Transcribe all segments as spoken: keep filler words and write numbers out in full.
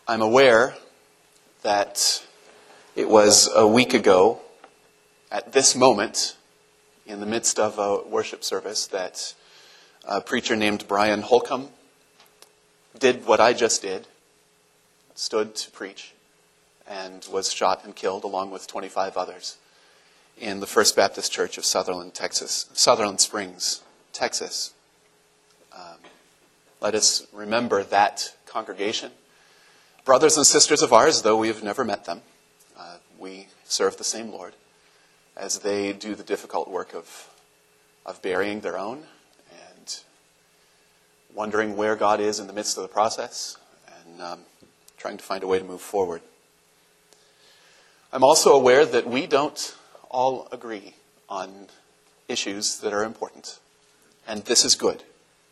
I'm aware that it was a week ago, at this moment, in the midst of a worship service, that a preacher named Brian Holcomb did what I just did, stood to preach, and was shot and killed along with twenty-five others in the First Baptist Church of Sutherland, Texas, Sutherland Springs, Texas. Um, let us remember that congregation. Brothers and sisters of ours, though we have never met them, uh, we serve the same Lord as they do the difficult work of, of burying their own and wondering where God is in the midst of the process and um, trying to find a way to move forward. I'm also aware that we don't all agree on issues that are important, and this is good.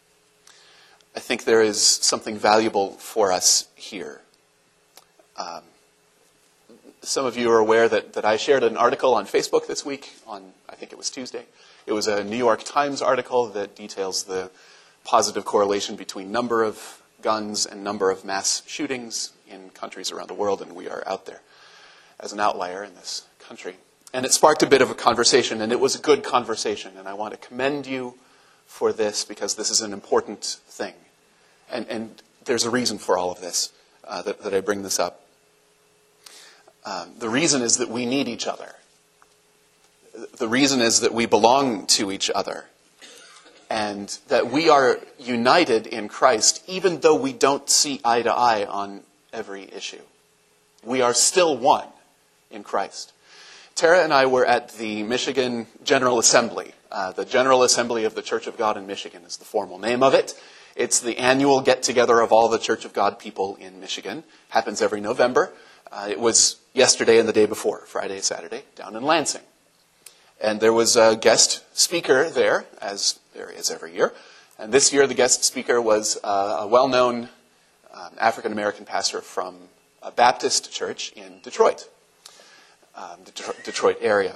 I think there is something valuable for us here. Um, some of you are aware that, that I shared an article on Facebook this week, on I think it was Tuesday. It was a New York Times article that details the positive correlation between number of guns and number of mass shootings in countries around the world, and we are out there as an outlier in this country. And it sparked a bit of a conversation, and it was a good conversation, and I want to commend you for this because this is an important thing. And, and there's a reason for all of this, uh, that, that I bring this up. Um, the reason is that we need each other. The reason is that we belong to each other. And that we are united in Christ, even though we don't see eye to eye on every issue. We are still one in Christ. Tara and I were at the Michigan General Assembly. Uh, the General Assembly of the Church of God in Michigan is the formal name of it. It's the annual get-together of all the Church of God people in Michigan. Happens every November. Uh, it was yesterday and the day before, Friday, Saturday, down in Lansing. And there was a guest speaker there, as there is every year. And this year the guest speaker was uh, a well-known um, African-American pastor from a Baptist church in Detroit, um, Detroit, Detroit area.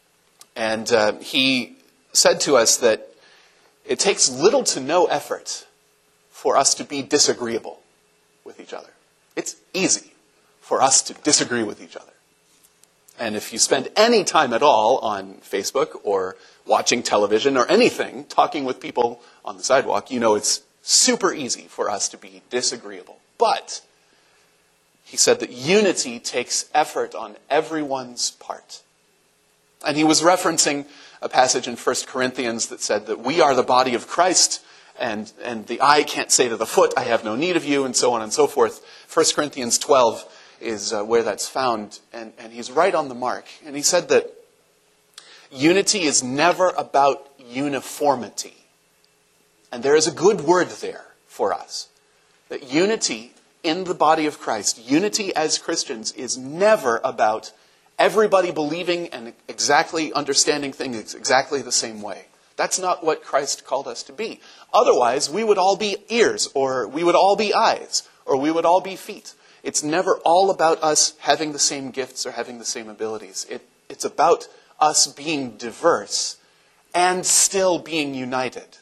And uh, he said to us that it takes little to no effort for us to be disagreeable with each other. It's easy for us to disagree with each other. And if you spend any time at all on Facebook or watching television or anything, talking with people on the sidewalk, you know it's super easy for us to be disagreeable. But he said that unity takes effort on everyone's part. And he was referencing a passage in First Corinthians that said that we are the body of Christ, and, and the eye can't say to the foot, I have no need of you, and so on and so forth. First Corinthians twelve is uh, where that's found, and, and he's right on the mark. And he said that unity is never about uniformity. And there is a good word there for us. That unity in the body of Christ, unity as Christians, is never about everybody believing and exactly understanding things exactly the same way. That's not what Christ called us to be. Otherwise, we would all be ears, or we would all be eyes, or we would all be feet. It's never all about us having the same gifts or having the same abilities. It, it's about us being diverse and still being united.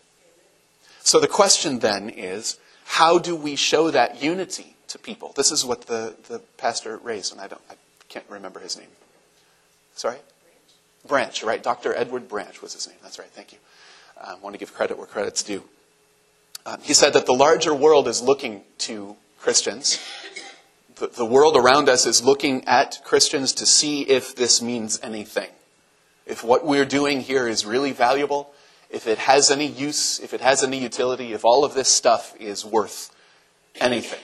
So the question then is, how do we show that unity to people? This is what the, the pastor raised, and I don't, I can't remember his name. Sorry? Branch, right? Doctor Edward Branch was his name. That's right, thank you. I um, want to give credit where credit's due. Um, he said that the larger world is looking to Christians. The, the world around us is looking at Christians to see if this means anything. If what we're doing here is really valuable, if it has any use, if it has any utility, if all of this stuff is worth anything.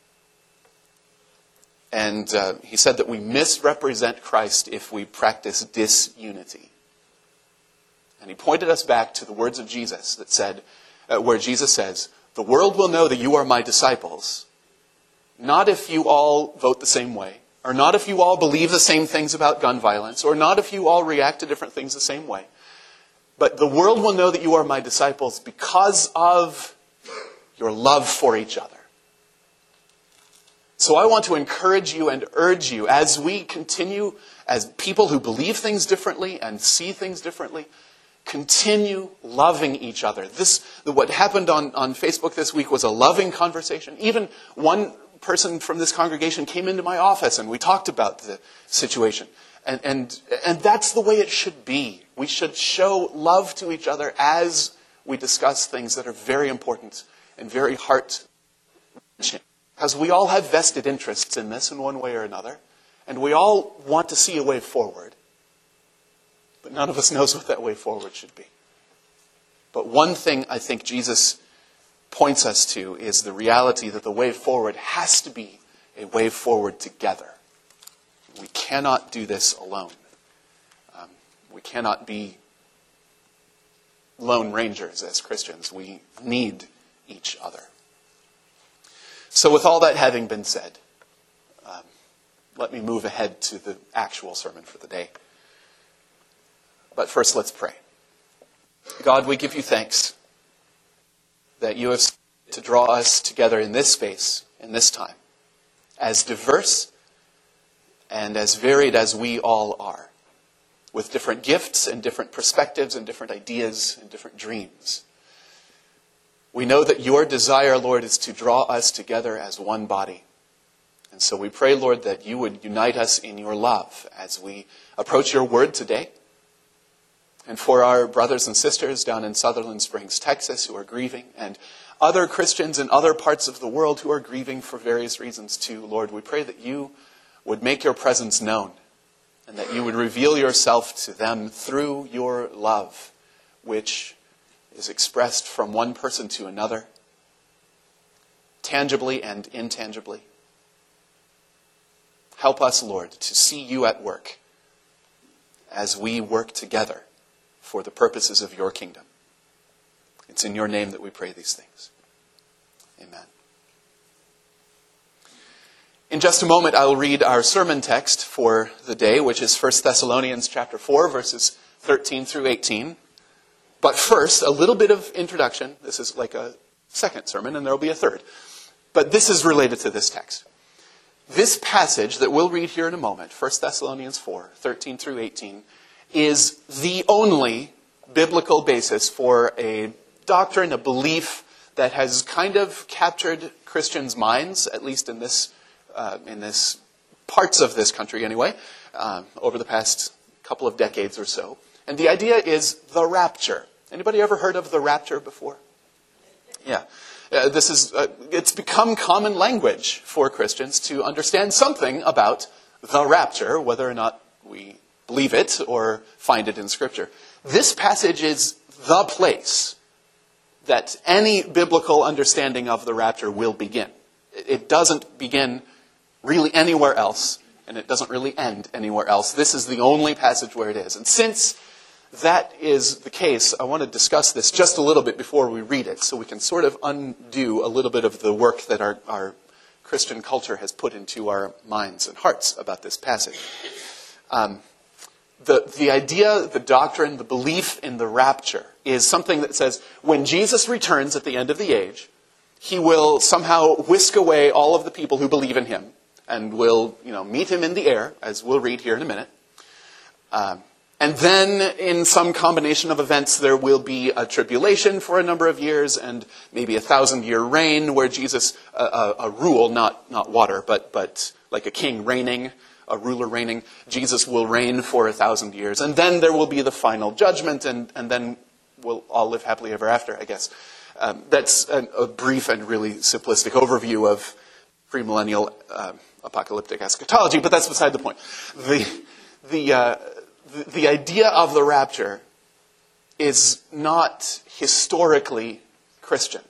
And uh, he said that we misrepresent Christ if we practice disunity. And he pointed us back to the words of Jesus that said, uh, where Jesus says, the world will know that you are my disciples, not if you all vote the same way, or not if you all believe the same things about gun violence, or not if you all react to different things the same way. But the world will know that you are my disciples because of your love for each other. So I want to encourage you and urge you, as we continue as people who believe things differently and see things differently, continue loving each other. This, what happened on, on Facebook this week was a loving conversation. Even one person from this congregation came into my office and we talked about the situation. And, and, and that's the way it should be. We should show love to each other as we discuss things that are very important and very heart-wrenching. Because we all have vested interests in this in one way or another. And we all want to see a way forward. But none of us knows what that way forward should be. But one thing I think Jesus points us to is the reality that the way forward has to be a way forward together. We cannot do this alone. Um, we cannot be lone rangers as Christians. We need each other. So with all that having been said, um, let me move ahead to the actual sermon for the day. But first, let's pray. God, we give you thanks that you have to draw us together in this space, in this time, as diverse and as varied as we all are, with different gifts and different perspectives and different ideas and different dreams. We know that your desire, Lord, is to draw us together as one body. And so we pray, Lord, that you would unite us in your love as we approach your word today. And for our brothers and sisters down in Sutherland Springs, Texas, who are grieving, and other Christians in other parts of the world who are grieving for various reasons too, Lord, we pray that you would make your presence known and that you would reveal yourself to them through your love, which is expressed from one person to another, tangibly and intangibly. Help us, Lord, to see you at work as we work together for the purposes of your kingdom. It's in your name that we pray these things. Amen. In just a moment, I will read our sermon text for the day, which is First Thessalonians chapter four, verses thirteen through eighteen. But first, a little bit of introduction. This is like a second sermon, and there will be a third. But this is related to this text. This passage that we'll read here in a moment, First Thessalonians four, thirteen through eighteen, is the only biblical basis for a doctrine, a belief that has kind of captured Christians' minds, at least in this, uh, in this parts of this country anyway, um, over the past couple of decades or so. And the idea is the rapture. Anybody ever heard of the rapture before? Yeah. Uh, this is, uh, it's become common language for Christians to understand something about the rapture, whether or not we believe it or find it in Scripture. This passage is the place that any biblical understanding of the rapture will begin. It doesn't begin really anywhere else, and it doesn't really end anywhere else. This is the only passage where it is. And since that is the case, I want to discuss this just a little bit before we read it, so we can sort of undo a little bit of the work that our, our Christian culture has put into our minds and hearts about this passage. Um, The, the idea, the doctrine, the belief in the rapture is something that says when Jesus returns at the end of the age, he will somehow whisk away all of the people who believe in him and will, you know, meet him in the air, as we'll read here in a minute. Um, and then in some combination of events, there will be a tribulation for a number of years and maybe a thousand-year reign where Jesus, uh, a, a rule, not not water, but but like a king reigning, a ruler reigning, Jesus will reign for a thousand years. And then there will be the final judgment, and, and then we'll all live happily ever after, I guess. Um, that's a, a brief and really simplistic overview of premillennial uh, apocalyptic eschatology, but that's beside the point. The, the, uh, the, the idea of the rapture is not historically Christian.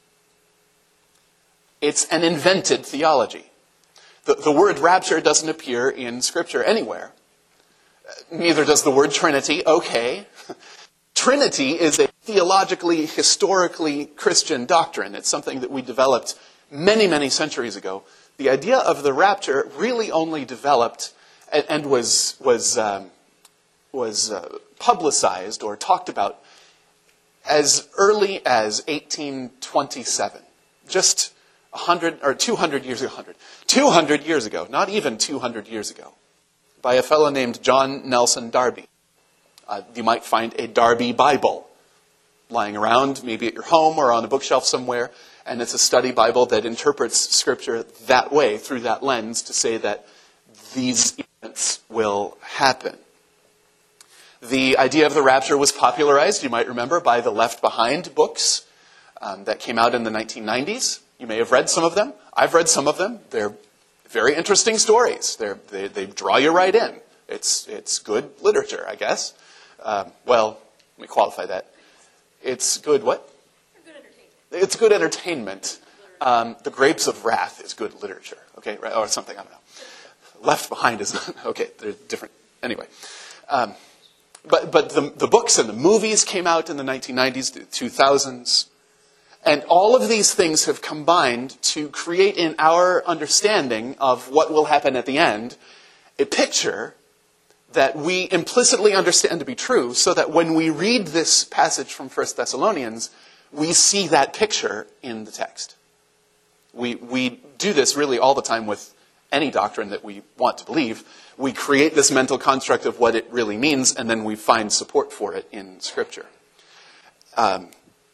It's an invented theology. The, the word rapture doesn't appear in Scripture anywhere. Neither does the word Trinity. Okay. Trinity is a theologically, historically Christian doctrine. It's something that we developed many, many centuries ago. The idea of the rapture really only developed and, and was was um, was uh, publicized or talked about as early as eighteen twenty-seven. Just one hundred or two hundred years ago, one hundred, two hundred years ago, not even two hundred years ago, by a fellow named John Nelson Darby. Uh, you might find a Darby Bible lying around, maybe at your home or on a bookshelf somewhere. And it's a study Bible that interprets Scripture that way, through that lens, to say that these events will happen. The idea of the rapture was popularized, you might remember, by the Left Behind books um, that came out in the nineteen nineties. You may have read some of them. I've read some of them. They're very interesting stories. They're, they they draw you right in. It's it's good literature, I guess. Um, well, let me qualify that. It's good what? Good entertainment. It's good entertainment. Um, the Grapes of Wrath is good literature, okay, or something. I don't know. Left Behind is not. Okay, they're different. Anyway. Um, But but the, the books and the movies came out in the nineteen nineties, the two thousands. And all of these things have combined to create in our understanding of what will happen at the end a picture that we implicitly understand to be true, so that when we read this passage from First Thessalonians, we see that picture in the text. We we do this really all the time with any doctrine that we want to believe. We create this mental construct of what it really means, and then we find support for it in Scripture. Um,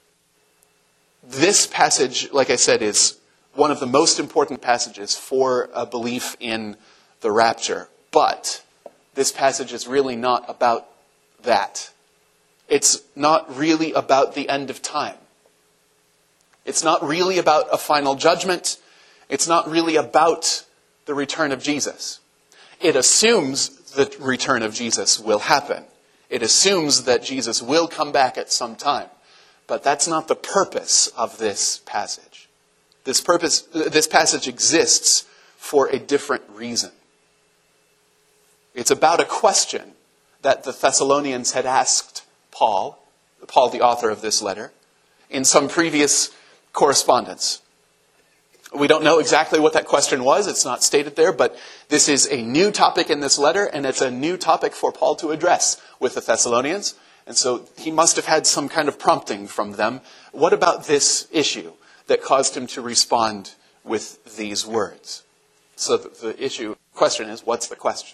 this passage, like I said, is one of the most important passages for a belief in the rapture. But this passage is really not about that. It's not really about the end of time. It's not really about a final judgment. It's not really about the return of Jesus. It assumes the return of Jesus will happen. It assumes that Jesus will come back at some time. But that's not the purpose of this passage. This purpose, this passage exists for a different reason. It's about a question that the Thessalonians had asked Paul, Paul the author of this letter, in some previous correspondence. We don't know exactly what that question was. It's not stated there, but this is a new topic in this letter, and it's a new topic for Paul to address with the Thessalonians. And so he must have had some kind of prompting from them. What about this issue that caused him to respond with these words? So the, the issue, question is, what's the question?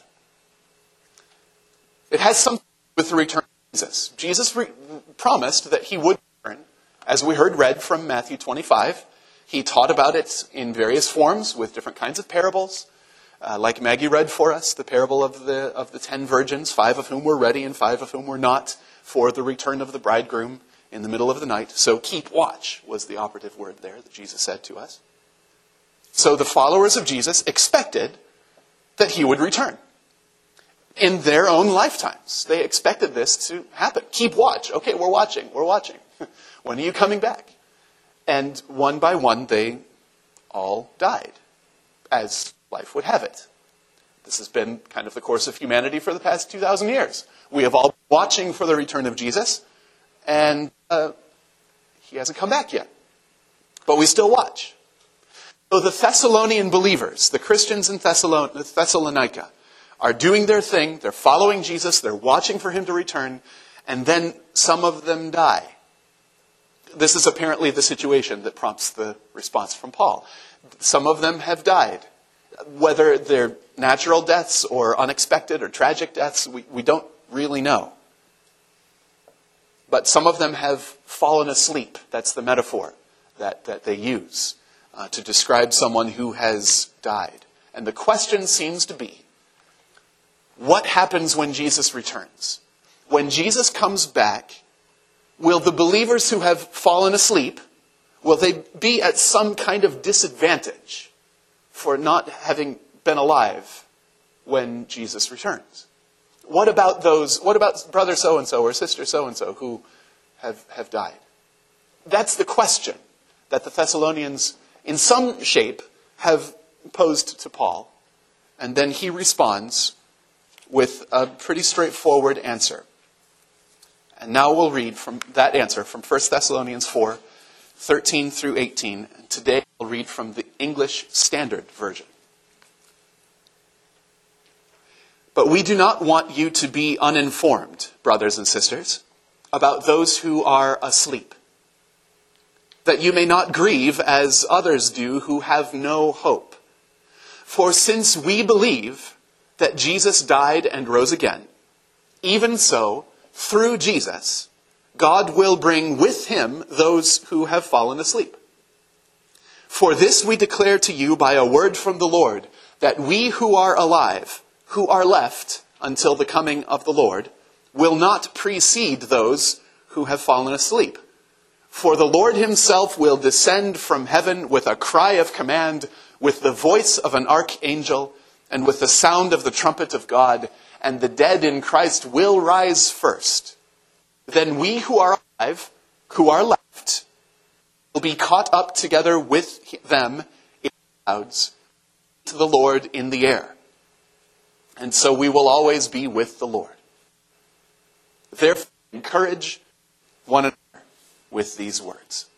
It has something to do with the return of Jesus. Jesus re- promised that he would return, as we heard read from Matthew twenty-five. He taught about it in various forms with different kinds of parables. Uh, like Maggie read for us, the parable of the of the ten virgins, five of whom were ready and five of whom were not, for the return of the bridegroom in the middle of the night. So keep watch was the operative word there that Jesus said to us. So the followers of Jesus expected that he would return in their own lifetimes. They expected this to happen. Keep watch. Okay, we're watching. We're watching. When are you coming back? And one by one, they all died, as life would have it. This has been kind of the course of humanity for the past two thousand years. We have all been watching for the return of Jesus, and uh, he hasn't come back yet. But we still watch. So the Thessalonian believers, the Christians in Thessalon- Thessalonica, are doing their thing. They're following Jesus. They're watching for him to return. And then some of them die. This is apparently the situation that prompts the response from Paul. Some of them have died. Whether they're natural deaths or unexpected or tragic deaths, we, we don't really know. But some of them have fallen asleep. That's the metaphor that, that they use uh, to describe someone who has died. And the question seems to be, what happens when Jesus returns? When Jesus comes back, will the believers who have fallen asleep, will they be at some kind of disadvantage for not having been alive when Jesus returns? What about those, what about brother so-and-so or sister so-and-so who have, have died? That's the question that the Thessalonians, in some shape, have posed to Paul. And then he responds with a pretty straightforward answer. And now we'll read from that answer from First Thessalonians four, thirteen through eighteen. And today I'll read from the English Standard Version. But we do not want you to be uninformed, brothers and sisters, about those who are asleep, that you may not grieve as others do who have no hope. For since we believe that Jesus died and rose again, even so, through Jesus, God will bring with him those who have fallen asleep. For this we declare to you by a word from the Lord, that we who are alive, who are left until the coming of the Lord, will not precede those who have fallen asleep. For the Lord himself will descend from heaven with a cry of command, with the voice of an archangel, and with the sound of the trumpet of God, and the dead in Christ will rise first. Then we who are alive, who are left, will be caught up together with them in clouds to the Lord in the air. And so we will always be with the Lord. Therefore, encourage one another with these words.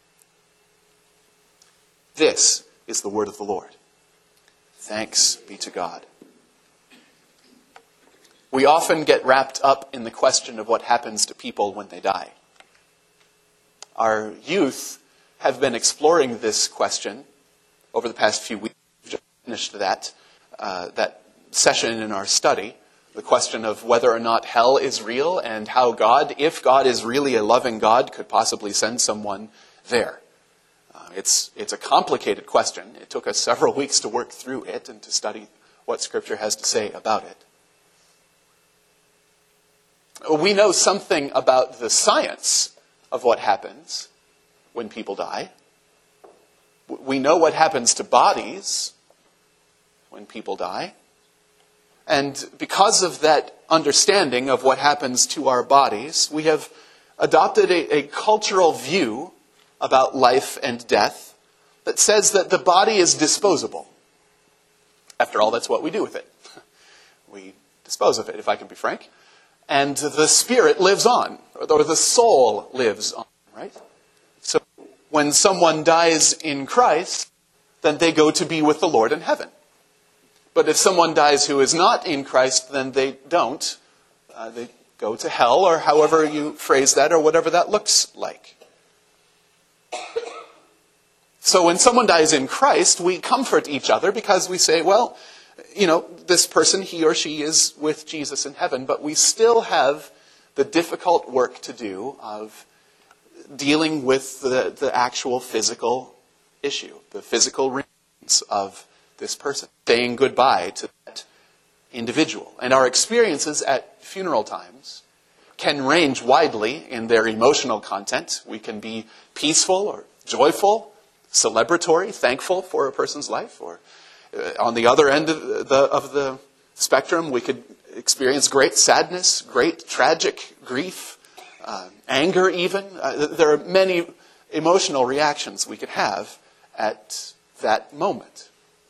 This is the word of the Lord. Thanks be to God. We often get wrapped up in the question of what happens to people when they die. Our youth have been exploring this question over the past few weeks. We've just finished that, uh, that session in our study, the question of whether or not hell is real and how God, if God is really a loving God, could possibly send someone there. Uh, it's, it's a complicated question. It took us several weeks to work through it and to study what Scripture has to say about it. We know something about the science of what happens when people die. We know what happens to bodies when people die. And because of that understanding of what happens to our bodies, we have adopted a, a cultural view about life and death that says that the body is disposable. After all, that's what we do with it. We dispose of it, if I can be frank. And the spirit lives on, or the soul lives on, right? So when someone dies in Christ, then they go to be with the Lord in heaven. But if someone dies who is not in Christ, then they don't. Uh, they go to hell, or however you phrase that, or whatever that looks like. So when someone dies in Christ, we comfort each other because we say, well, you know, this person, he or she is with Jesus in heaven, but we still have the difficult work to do of dealing with the, the actual physical issue, the physical remains of this person, saying goodbye to that individual. And our experiences at funeral times can range widely in their emotional content. We can be peaceful or joyful, celebratory, thankful for a person's life, or uh, on the other end of the, of the spectrum, we could experience great sadness, great tragic grief, uh, anger even. Uh, there are many emotional reactions we could have at that moment.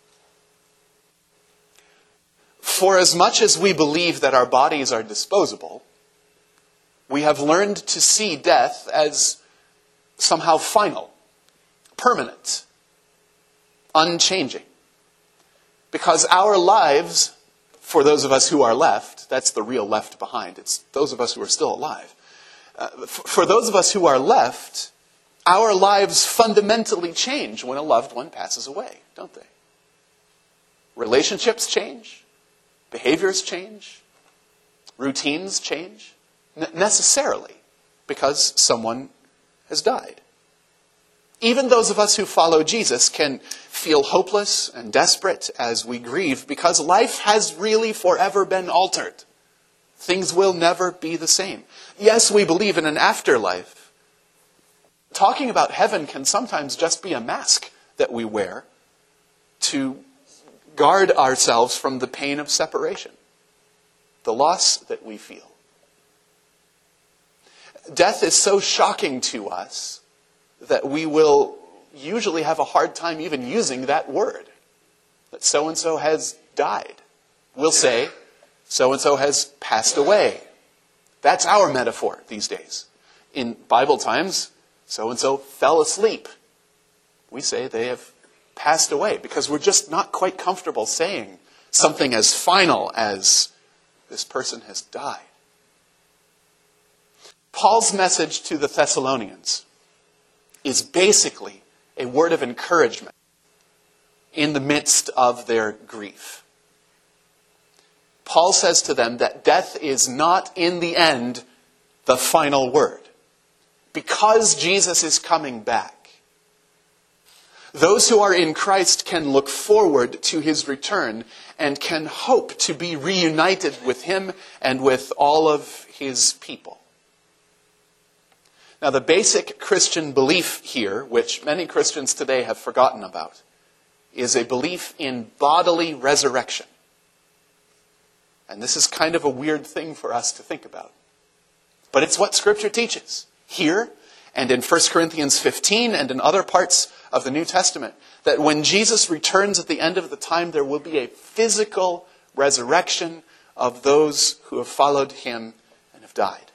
For as much as we believe that our bodies are disposable, we have learned to see death as somehow final, permanent, unchanging. Because our lives, for those of us who are left, that's the real left behind, it's those of us who are still alive. Uh, for those of us who are left, our lives fundamentally change when a loved one passes away, don't they? Relationships change. Behaviors change. Routines change. N- necessarily, because someone has died. Even those of us who follow Jesus can feel hopeless and desperate as we grieve because life has really forever been altered. Things will never be the same. Yes, we believe in an afterlife. Talking about heaven can sometimes just be a mask that we wear to guard ourselves from the pain of separation, the loss that we feel. Death is so shocking to us that we will usually have a hard time even using that word, that so-and-so has died. We'll say, so-and-so has passed away. That's our metaphor these days. In Bible times, so-and-so fell asleep. We say they have passed away because we're just not quite comfortable saying something as final as this person has died. Paul's message to the Thessalonians is basically a word of encouragement in the midst of their grief. Paul says to them that death is not, in the end, the final word. Because Jesus is coming back, Those who are in Christ can look forward to his return and can hope to be reunited with him and with all of his people. Now, the basic Christian belief here, which many Christians today have forgotten about, is a belief in bodily resurrection. And this is kind of a weird thing for us to think about. But it's what Scripture teaches here and in First Corinthians fifteen and in other parts of the New Testament, that when Jesus returns at the end of the time, there will be a physical resurrection of those who have followed him and have died.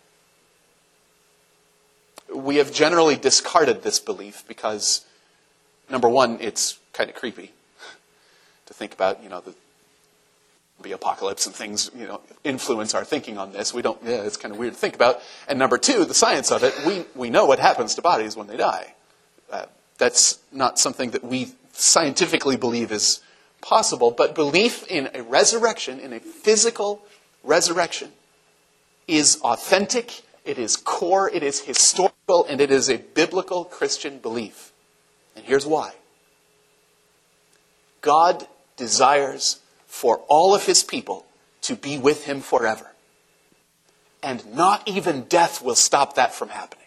We have generally discarded this belief because, number one, it's kind of creepy to think about, you know, the the apocalypse and things, you know, influence our thinking on this. We don't, yeah, it's kind of weird to think about. And number two, the science of it, we, we know what happens to bodies when they die. Uh, that's not something that we scientifically believe is possible, but belief in a resurrection, in a physical resurrection, is authentic, it is core, it is historical, and it is a biblical Christian belief. And here's why. God desires for all of his people to be with him forever. And not even death will stop that from happening.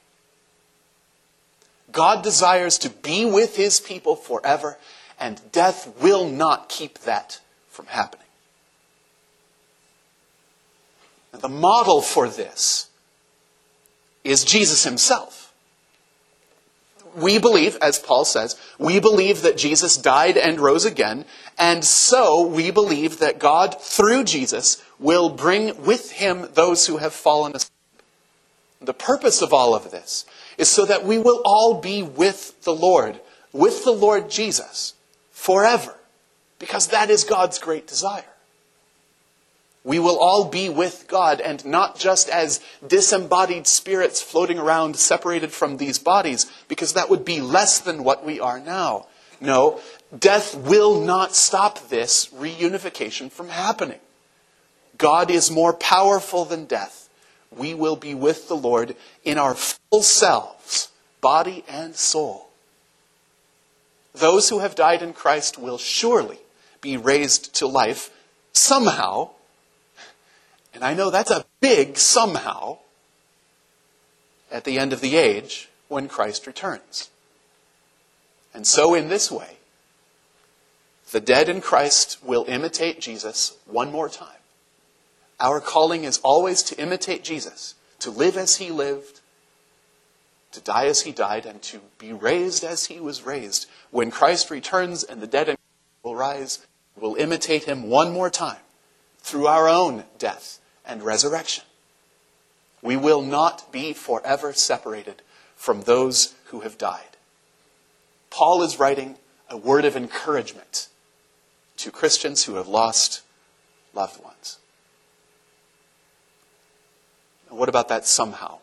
God desires to be with his people forever, and death will not keep that from happening. And the model for this is Jesus himself. We believe, as Paul says, we believe that Jesus died and rose again, and so we believe that God, through Jesus, will bring with him those who have fallen asleep. The purpose of all of this is so that we will all be with the Lord, with the Lord Jesus, forever, because that is God's great desire. We will all be with God, and not just as disembodied spirits floating around separated from these bodies, because that would be less than what we are now. No, death will not stop this reunification from happening. God is more powerful than death. We will be with the Lord in our full selves, body and soul. Those who have died in Christ will surely be raised to life somehow. And I know that's a big somehow at the end of the age when Christ returns. And so in this way, the dead in Christ will imitate Jesus one more time. Our calling is always to imitate Jesus, to live as he lived, to die as he died, and to be raised as he was raised. When Christ returns and the dead in Christ will rise, we'll imitate him one more time through our own death and resurrection. We will not be forever separated from those who have died. Paul is writing a word of encouragement to Christians who have lost loved ones. Now, what about that somehow?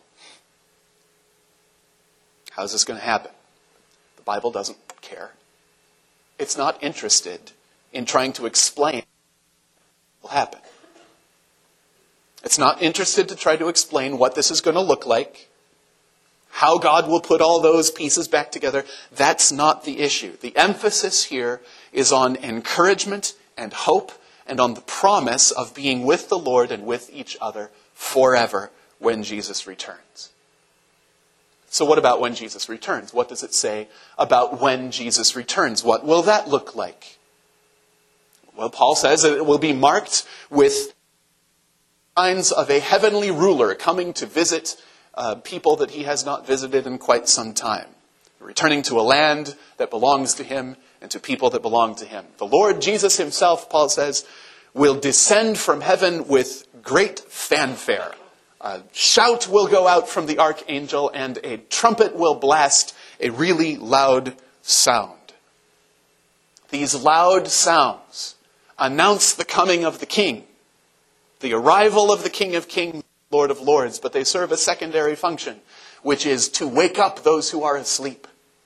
How is this going to happen? The Bible doesn't care. It's not interested in trying to explain what will happen. It's not interested to try to explain what this is going to look like, how God will put all those pieces back together. That's not the issue. The emphasis here is on encouragement and hope and on the promise of being with the Lord and with each other forever when Jesus returns. So what about when Jesus returns? What does it say about when Jesus returns? What will that look like? Well, Paul says that it will be marked with signs of a heavenly ruler coming to visit uh, people that he has not visited in quite some time. Returning to a land that belongs to him and to people that belong to him. The Lord Jesus himself, Paul says, will descend from heaven with great fanfare. A shout will go out from the archangel and a trumpet will blast a really loud sound. These loud sounds announce the coming of the King, the arrival of the King of Kings, Lord of Lords, but they serve a secondary function, which is to wake up those who are asleep.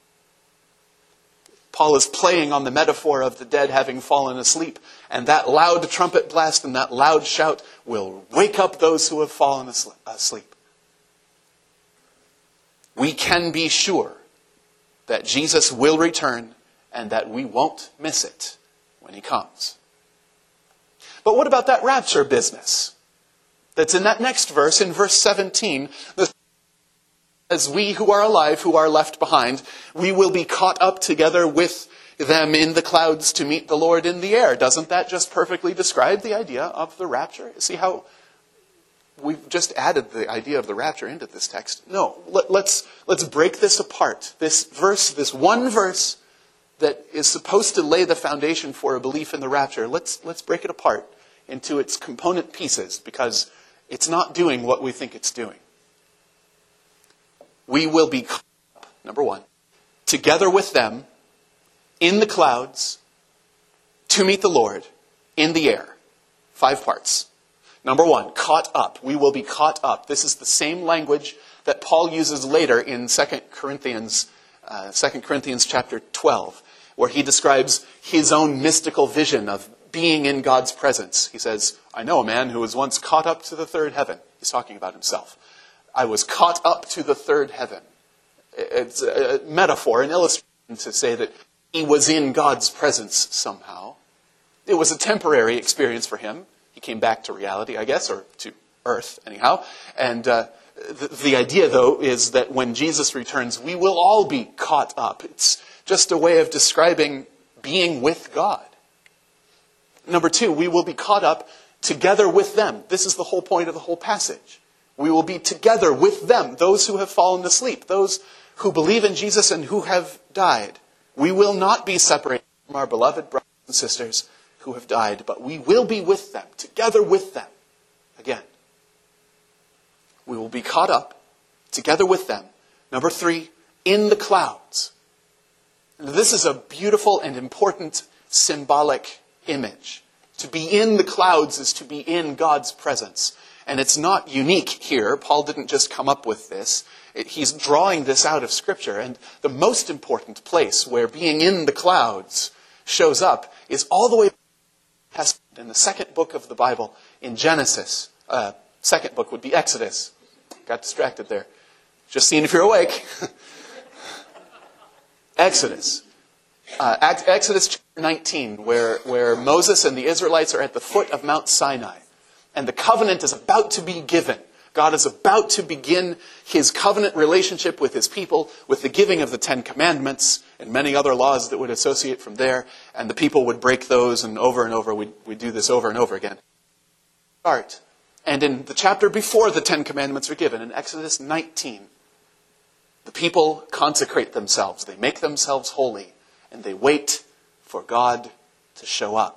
Paul is playing on the metaphor of the dead having fallen asleep, and that loud trumpet blast and that loud shout will wake up those who have fallen asleep. We can be sure that Jesus will return and that we won't miss it when he comes. But what about that rapture business that's in that next verse, in verse seventeen? As we who are alive, who are left behind, we will be caught up together with them in the clouds to meet the Lord in the air. Doesn't that just perfectly describe the idea of the rapture? See how we've just added the idea of the rapture into this text? No, let, let's, let's break this apart. This verse, this one verse that is supposed to lay the foundation for a belief in the rapture, let's, let's break it apart into its component pieces, because it's not doing what we think it's doing. We will be caught up, number one, together with them in the clouds to meet the Lord in the air. Five parts. Number one, caught up. We will be caught up. This is the same language that Paul uses later in Second Corinthians, uh, Second Corinthians chapter twelve, where he describes his own mystical vision of being in God's presence. He says, I know a man who was once caught up to the third heaven. He's talking about himself. I was caught up to the third heaven. It's a metaphor, an illustration to say that he was in God's presence somehow. It was a temporary experience for him. He came back to reality, I guess, or to earth anyhow. And uh, the, the idea, though, is that when Jesus returns, we will all be caught up. It's just a way of describing being with God. Number two, we will be caught up together with them. This is the whole point of the whole passage. We will be together with them, those who have fallen asleep, those who believe in Jesus and who have died. We will not be separated from our beloved brothers and sisters who have died, but we will be with them, together with them. Again, we will be caught up together with them. Number three, in the clouds. And this is a beautiful and important symbolic image. To be in the clouds is to be in God's presence. And it's not unique here. Paul didn't just come up with this. It, he's drawing this out of Scripture. And the most important place where being in the clouds shows up is all the way in the second book of the Bible, in Genesis. Uh, second book would be Exodus. Got distracted there. Just seeing if you're awake. Exodus. Uh, Exodus chapter nineteen, where, where Moses and the Israelites are at the foot of Mount Sinai. And the covenant is about to be given. God is about to begin his covenant relationship with his people with the giving of the Ten Commandments and many other laws that would associate from there. And the people would break those, and over and over, we'd, we'd do this over and over again. Start. And in the chapter before the Ten Commandments are given, in Exodus nineteen, the people consecrate themselves. They make themselves holy. And they wait for God to show up.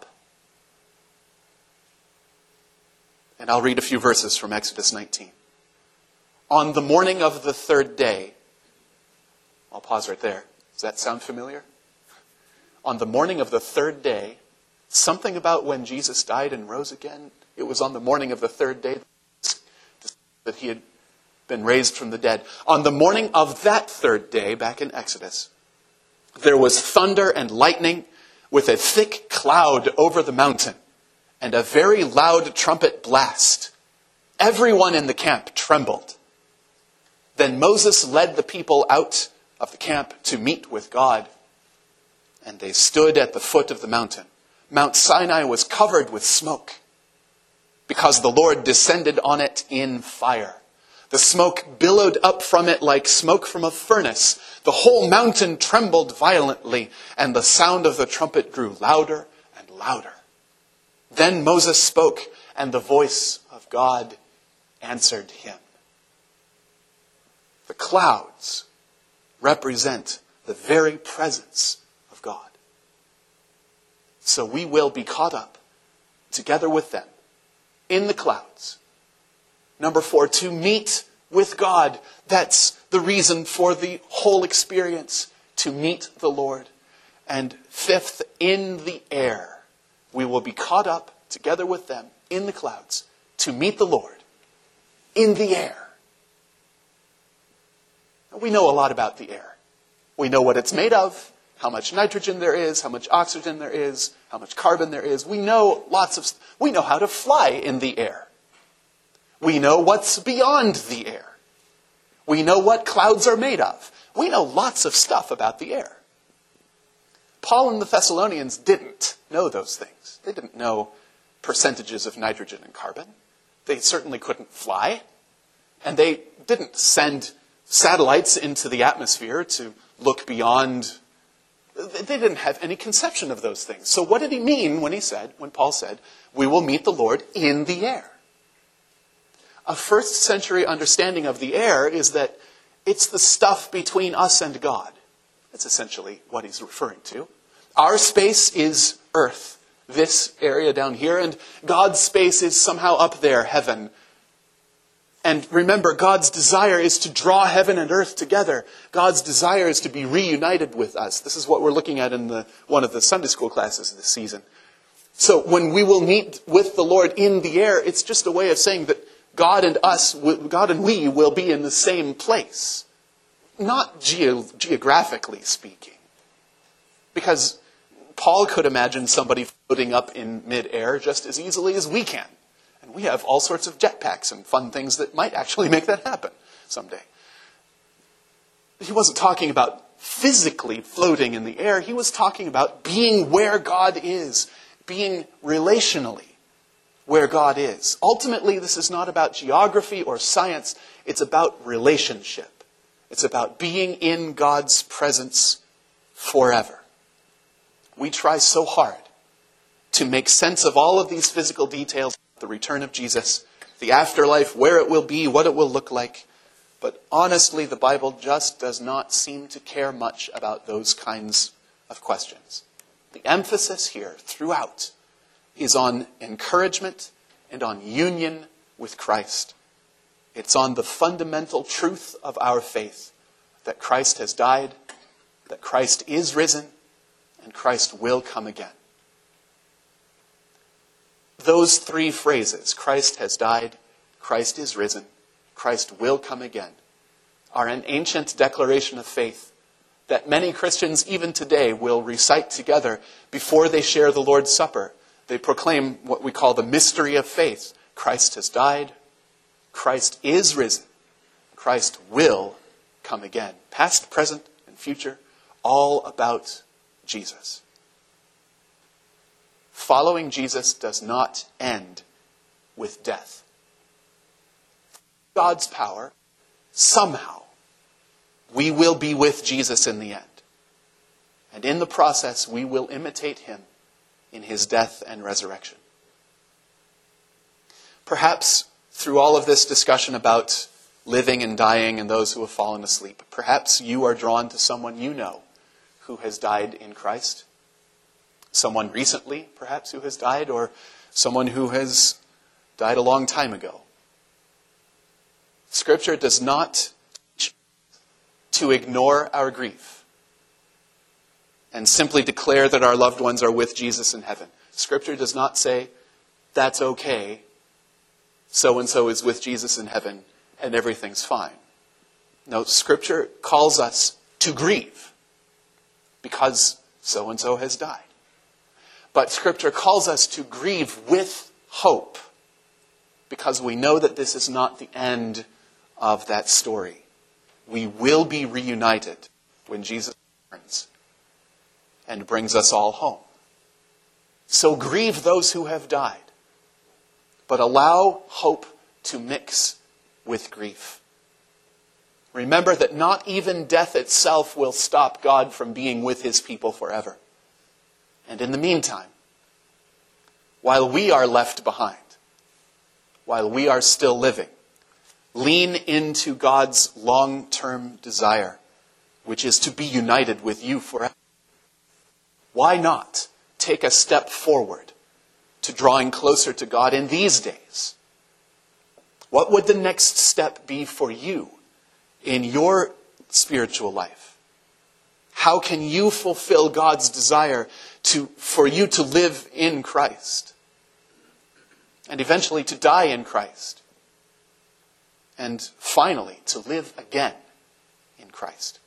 And I'll read a few verses from Exodus nineteen. On the morning of the third day, I'll pause right there. Does that sound familiar? On the morning of the third day, something about when Jesus died and rose again, it was on the morning of the third day that he had been raised from the dead. On the morning of that third day, back in Exodus, there was thunder and lightning with a thick cloud over the mountain and a very loud trumpet blast. Everyone in the camp trembled. Then Moses led the people out of the camp to meet with God. And they stood at the foot of the mountain. Mount Sinai was covered with smoke because the Lord descended on it in fire. The smoke billowed up from it like smoke from a furnace. The whole mountain trembled violently, and the sound of the trumpet grew louder and louder. Then Moses spoke, and the voice of God answered him. The clouds represent the very presence of God. So we will be caught up together with them in the clouds. Number four, to meet with God. That's the reason for the whole experience, to meet the Lord. And fifth, in the air. We will be caught up together with them in the clouds to meet the Lord in the air. We know a lot about the air. We know what it's made of, how much nitrogen there is, how much oxygen there is, how much carbon there is. We know lots of, we know how to fly in the air. We know what's beyond the air. We know what clouds are made of. We know lots of stuff about the air. Paul and the Thessalonians didn't know those things. They didn't know percentages of nitrogen and carbon. They certainly couldn't fly. And they didn't send satellites into the atmosphere to look beyond. They didn't have any conception of those things. So what did he mean when he said, when Paul said, we will meet the Lord in the air? A first century understanding of the air is that it's the stuff between us and God. That's essentially what he's referring to. Our space is earth, this area down here, and God's space is somehow up there, heaven. And remember, God's desire is to draw heaven and earth together. God's desire is to be reunited with us. This is what we're looking at in the, one of the Sunday school classes this season. So when we will meet with the Lord in the air, it's just a way of saying that God and us, God and we will be in the same place. Not ge- geographically speaking. Because Paul could imagine somebody floating up in midair just as easily as we can. And we have all sorts of jetpacks and fun things that might actually make that happen someday. He wasn't talking about physically floating in the air. He was talking about being where God is, being relationally where God is. Ultimately, this is not about geography or science. It's about relationship. It's about being in God's presence forever. We try so hard to make sense of all of these physical details, the return of Jesus, the afterlife, where it will be, what it will look like. But honestly, the Bible just does not seem to care much about those kinds of questions. The emphasis here throughout is on encouragement and on union with Christ. It's on the fundamental truth of our faith, that Christ has died, that Christ is risen, and Christ will come again. Those three phrases, Christ has died, Christ is risen, Christ will come again, are an ancient declaration of faith that many Christians even today will recite together before they share the Lord's Supper. They proclaim what we call the mystery of faith. Christ has died, Christ is risen, Christ will come again. Past, present, and future, all about Jesus. Following Jesus does not end with death. God's power, somehow, we will be with Jesus in the end. And in the process, we will imitate him in his death and resurrection. Perhaps through all of this discussion about living and dying and those who have fallen asleep, perhaps you are drawn to someone you know who has died in Christ. Someone recently, perhaps, who has died, or someone who has died a long time ago. Scripture does not teach to ignore our grief and simply declare that our loved ones are with Jesus in heaven. Scripture does not say, that's okay, so-and-so is with Jesus in heaven, and everything's fine. No, Scripture calls us to grieve because so-and-so has died. But Scripture calls us to grieve with hope because we know that this is not the end of that story. We will be reunited when Jesus returns and brings us all home. So grieve those who have died, but allow hope to mix with grief. Remember that not even death itself will stop God from being with his people forever. And in the meantime, while we are left behind, while we are still living, lean into God's long-term desire, which is to be united with you forever. Why not take a step forward to drawing closer to God in these days? What would the next step be for you in your spiritual life? How can you fulfill God's desire to, for you to live in Christ? And eventually to die in Christ? And finally to live again in Christ?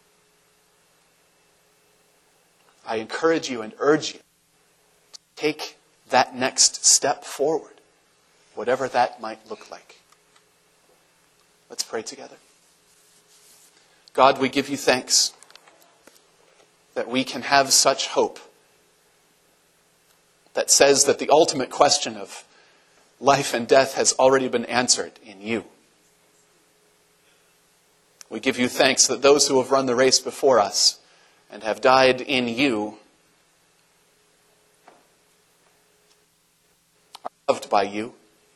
I encourage you and urge you to take that next step forward, whatever that might look like. Let's pray together. God, we give you thanks that we can have such hope that says that the ultimate question of life and death has already been answered in you. We give you thanks that those who have run the race before us and have died in you are loved by you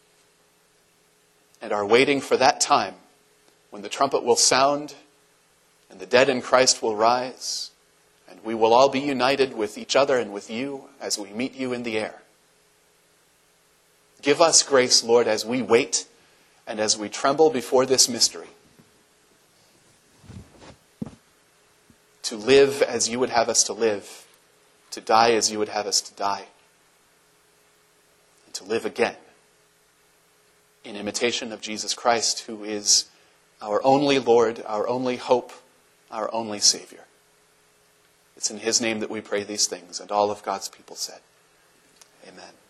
and are waiting for that time when the trumpet will sound and the dead in Christ will rise, and we will all be united with each other and with you as we meet you in the air. Give us grace, Lord, as we wait and as we tremble before this mystery, to live as you would have us to live, to die as you would have us to die, and to live again in imitation of Jesus Christ, who is our only Lord, our only hope, our only Savior. It's in his name that we pray these things, and all of God's people said, amen.